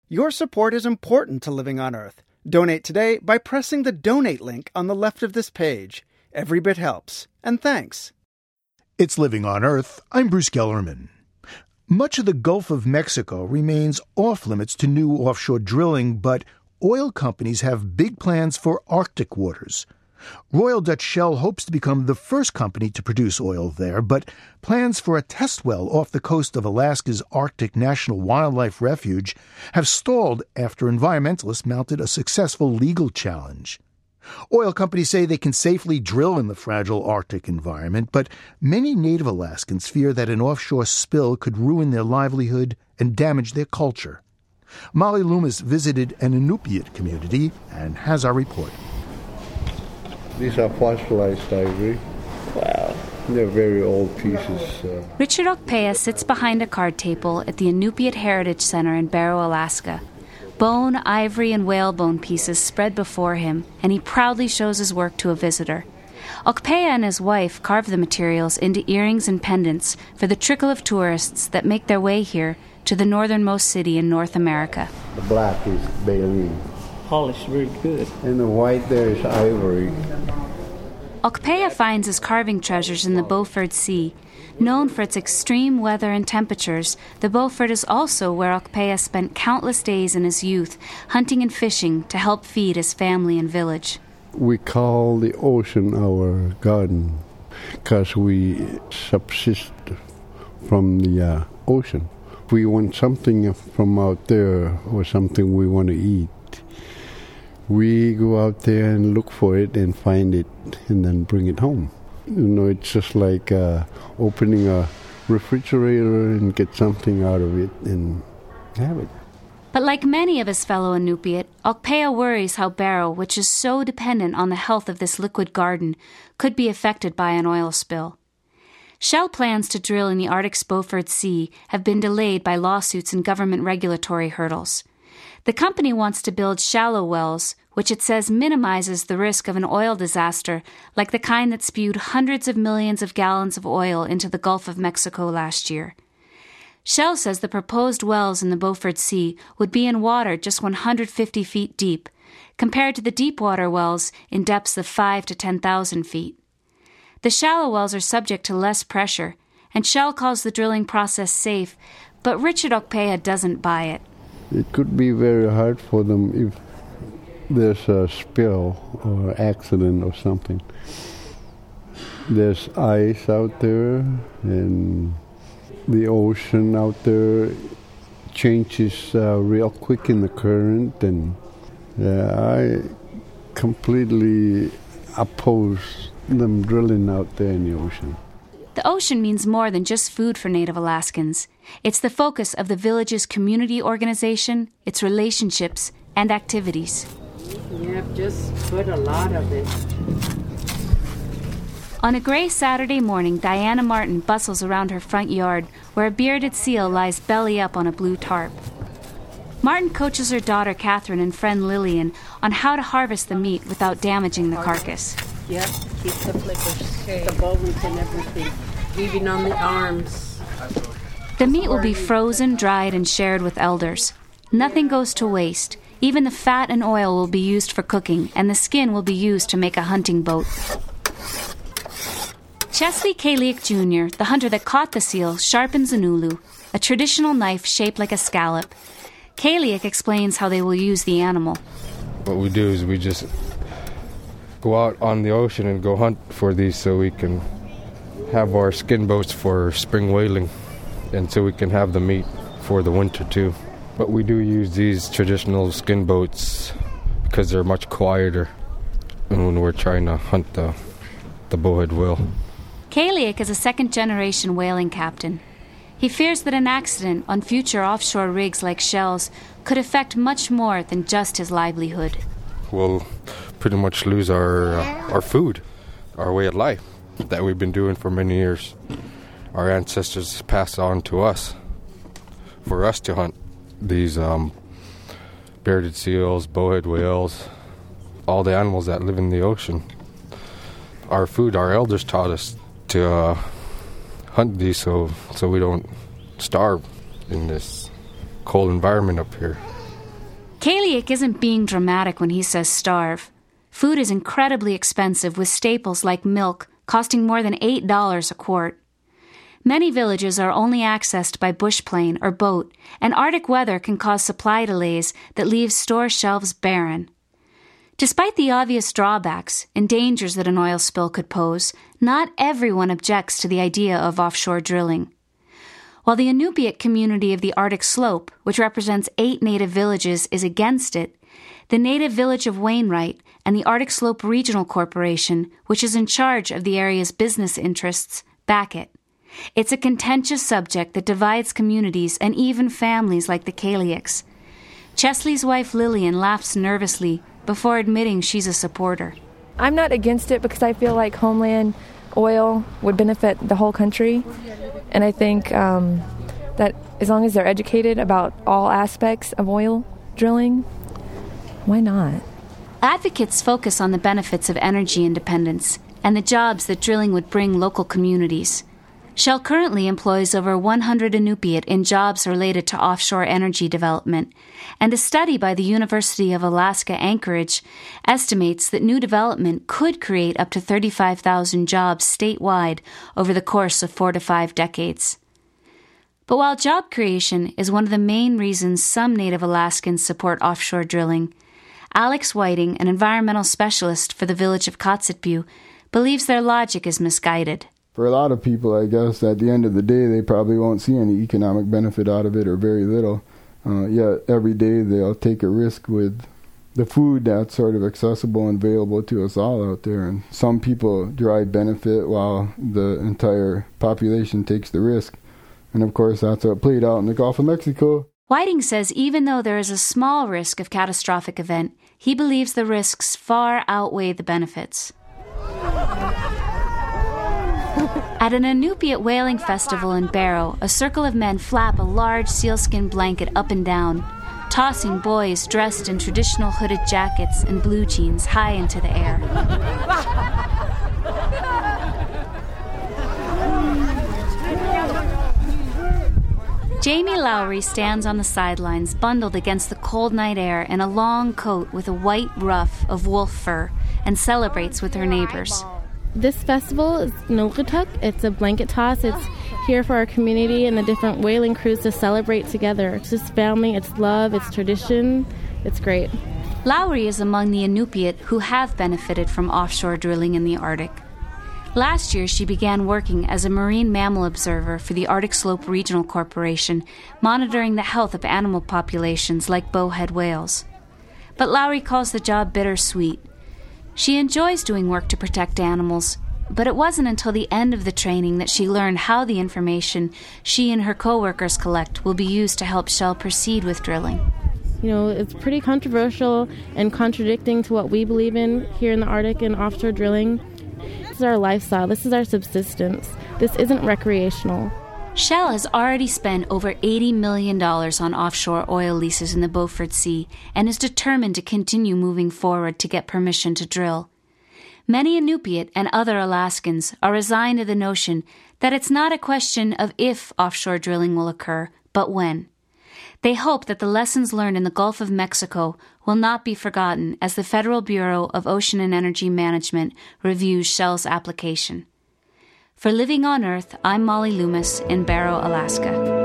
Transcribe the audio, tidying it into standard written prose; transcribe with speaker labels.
Speaker 1: Your support is important to Living on Earth. Donate today by pressing the donate link on the left of this page. Every bit helps. And thanks.
Speaker 2: It's Living on Earth. I'm Bruce Gellerman. Much of the Gulf of Mexico remains off-limits to new offshore drilling, but oil companies have big plans for Arctic waters. Royal Dutch Shell hopes to become the first company to produce oil there, but plans for a test well off the coast of Alaska's Arctic National Wildlife Refuge have stalled after environmentalists mounted a successful legal challenge. Oil companies say they can safely drill in the fragile Arctic environment, but many native Alaskans fear that an offshore spill could ruin their livelihood and damage their culture. Molly Loomis visited an Inupiat community and has our report.
Speaker 3: These are fossilized ivory.
Speaker 4: Wow.
Speaker 3: They're very old pieces.
Speaker 5: Richard Okpea sits behind a card table at the Inupiat Heritage Center in Barrow, Alaska. Bone, ivory, and whalebone pieces spread before him, and he proudly shows his work to a visitor. Okpea and his wife carve the materials into earrings and pendants for the trickle of tourists that make their way here to the northernmost city in North America.
Speaker 3: The black is baleen.
Speaker 4: Polished very good.
Speaker 3: And the white there is ivory.
Speaker 5: Okpea finds his carving treasures in the Beaufort Sea. Known for its extreme weather and temperatures, the Beaufort is also where Okpea spent countless days in his youth hunting and fishing to help feed his family and village.
Speaker 3: We call the ocean our garden because we subsist from the ocean. If we want something from out there or something we want to eat, we go out there and look for it and find it and then bring it home. It's just like opening a refrigerator and get something out of it and have it.
Speaker 5: But like many of his fellow Inupiat, Okpea worries how Barrow, which is so dependent on the health of this liquid garden, could be affected by an oil spill. Shell plans to drill in the Arctic's Beaufort Sea have been delayed by lawsuits and government regulatory hurdles. The company wants to build shallow wells, which it says minimizes the risk of an oil disaster like the kind that spewed hundreds of millions of gallons of oil into the Gulf of Mexico last year. Shell says the proposed wells in the Beaufort Sea would be in water just 150 feet deep, compared to the deepwater wells in depths of 5 to 10,000 feet. The shallow wells are subject to less pressure, and Shell calls the drilling process safe, but Richard Okpea doesn't buy it.
Speaker 3: It could be very hard for them if there's a spill or accident or something. There's ice out there, and the ocean out there changes real quick in the current, and I completely oppose them drilling out there in the ocean.
Speaker 5: The ocean means more than just food for Native Alaskans. It's the focus of the village's community organization, its relationships, and activities.
Speaker 6: Yeah, just put a lot of it.
Speaker 5: On a gray Saturday morning, Diana Martin bustles around her front yard, where a bearded seal lies belly up on a blue tarp. Martin coaches her daughter Catherine and friend Lillian on how to harvest the meat without damaging the carcass.
Speaker 6: Yep, keep the flippers, the bones and everything, leaving on the arms.
Speaker 5: The meat will be frozen, dried, and shared with elders. Nothing goes to waste. Even the fat and oil will be used for cooking, and the skin will be used to make a hunting boat. Chesley Kaliak Jr., the hunter that caught the seal, sharpens an ulu, a traditional knife shaped like a scallop. Kaliak explains how they will use the animal.
Speaker 7: What we do is we just go out on the ocean and go hunt for these so we can have our skin boats for spring whaling and so we can have the meat for the winter too. But we do use these traditional skin boats because they're much quieter when we're trying to hunt the bowhead whale.
Speaker 5: Kaliak is a second-generation whaling captain. He fears that an accident on future offshore rigs like Shell's could affect much more than just his livelihood.
Speaker 7: We'll pretty much lose our food, our way of life that we've been doing for many years. Our ancestors passed on to us for us to hunt these bearded seals, bowhead whales, all the animals that live in the ocean. Our food, our elders taught us to hunt these so we don't starve in this cold environment up here.
Speaker 5: Kaliak isn't being dramatic when he says starve. Food is incredibly expensive, with staples like milk costing more than $8 a quart. Many villages are only accessed by bush plane or boat, and Arctic weather can cause supply delays that leave store shelves barren. Despite the obvious drawbacks and dangers that an oil spill could pose, not everyone objects to the idea of offshore drilling. While the Inupiat community of the Arctic Slope, which represents 8 native villages, is against it, the native village of Wainwright and the Arctic Slope Regional Corporation, which is in charge of the area's business interests, back it. It's a contentious subject that divides communities and even families like the Kaliaks. Chesley's wife Lillian laughs nervously before admitting she's a supporter.
Speaker 8: I'm not against it because I feel like homeland oil would benefit the whole country. And I think that as long as they're educated about all aspects of oil drilling, why not?
Speaker 5: Advocates focus on the benefits of energy independence and the jobs that drilling would bring local communities. Shell currently employs over 100 Inupiat in jobs related to offshore energy development, and a study by the University of Alaska Anchorage estimates that new development could create up to 35,000 jobs statewide over the course of 4 to 5 decades. But while job creation is one of the main reasons some Native Alaskans support offshore drilling, Alex Whiting, an environmental specialist for the village of Kotzebue, believes their logic is misguided.
Speaker 9: For a lot of people, I guess, at the end of the day, they probably won't see any economic benefit out of it or very little. Yet every day they'll take a risk with the food that's sort of accessible and available to us all out there. And some people derive benefit while the entire population takes the risk. And of course, that's what played out in the Gulf of Mexico.
Speaker 5: Whiting says even though there is a small risk of catastrophic event, he believes the risks far outweigh the benefits. At an Inupiat whaling festival in Barrow, a circle of men flap a large sealskin blanket up and down, tossing boys dressed in traditional hooded jackets and blue jeans high into the air. Jamie Lowry stands on the sidelines, bundled against the cold night air in a long coat with a white ruff of wolf fur, and celebrates with her neighbors.
Speaker 10: This festival is Nulgatuk. It's a blanket toss. It's here for our community and the different whaling crews to celebrate together. It's just family, it's love, it's tradition. It's great.
Speaker 5: Lowry is among the Inupiat who have benefited from offshore drilling in the Arctic. Last year, she began working as a marine mammal observer for the Arctic Slope Regional Corporation, monitoring the health of animal populations like bowhead whales. But Lowry calls the job bittersweet. She enjoys doing work to protect animals, but it wasn't until the end of the training that she learned how the information she and her co-workers collect will be used to help Shell proceed with drilling.
Speaker 10: You know, it's pretty controversial and contradicting to what we believe in here in the Arctic and offshore drilling. This is our lifestyle. This is our subsistence. This isn't recreational.
Speaker 5: Shell has already spent over $80 million on offshore oil leases in the Beaufort Sea and is determined to continue moving forward to get permission to drill. Many Inupiat and other Alaskans are resigned to the notion that it's not a question of if offshore drilling will occur, but when. They hope that the lessons learned in the Gulf of Mexico will not be forgotten as the Federal Bureau of Ocean and Energy Management reviews Shell's application. For Living on Earth, I'm Molly Loomis in Barrow, Alaska.